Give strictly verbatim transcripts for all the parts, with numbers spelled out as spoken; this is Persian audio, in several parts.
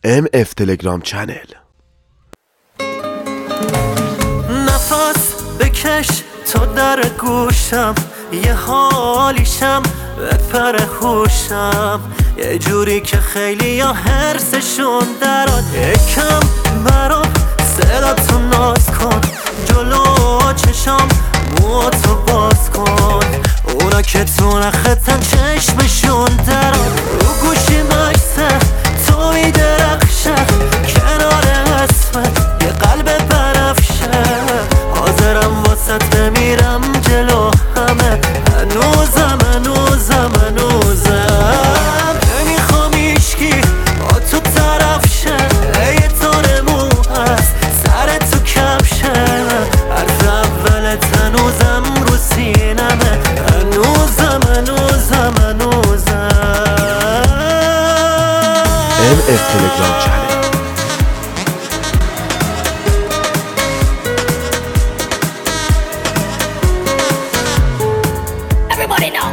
ام اف تلگرام چنل. نفس بکش تو در گوشم، یه حالیشم بپر خوشم، یه جوری که خیلی یا هرسشون دراد. یکم برام صداتو ناز کن، جلو چشام موتو باز کن، اونا که تو نختن چشمشون دراد. رو گوشی مکسه تو میدرخشه، کنار اسمت یه قلب بنفشه، حاضرم واسط بمیرم جلو همه، هنوزم هنوزم هنوزم نمیخوام ایشکی با تو طرف شه، یه تار مو هست سر تو کفشه، حرف اولت هنوزم رو سینمه، هنوزم هنوزم هنوزم. ام اف تلگرام چنل. Everybody know.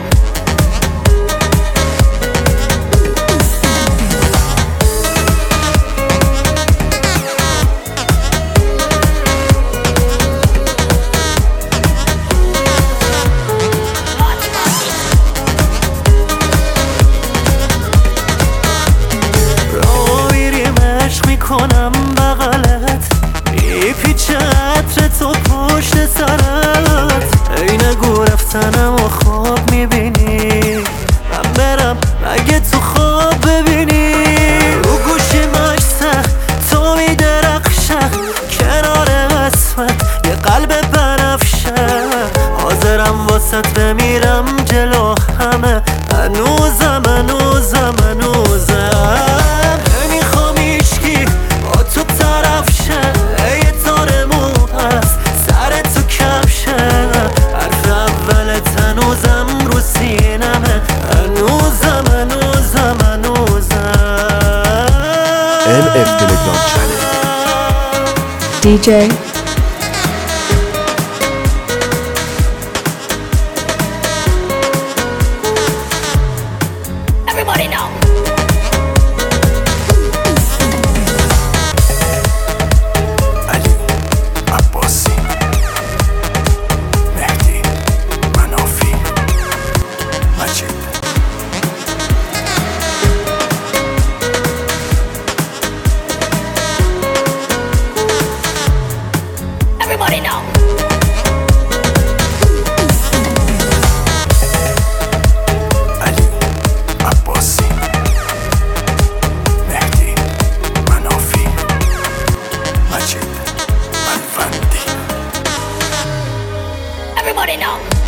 کنم بغلت میپیچه عطر تو پشت سرت، عین گو رفتنم و خواب میبینی، من برم مگه تو خواب ببینی. رو گوشی مشته تو میدرخشه، کنار اسمت یه قلب بنفشه، حاضرم واسط بمیرم جلو همه، هنوزم هنوزم هنوزم نمیخوام ایشکی با تو طرف شه، یه تار مو هست سر تو کفشه، حرف اولت هنوزم رو سینمه، هنوزم هنوزم هنوزم. ام اف تلگرام چنل. دی جی Everybody know. علی عباسی، مهدی منافی، مجید. Everybody know. علی عباسی، مهدی منافی، مجید منفندی. Everybody know.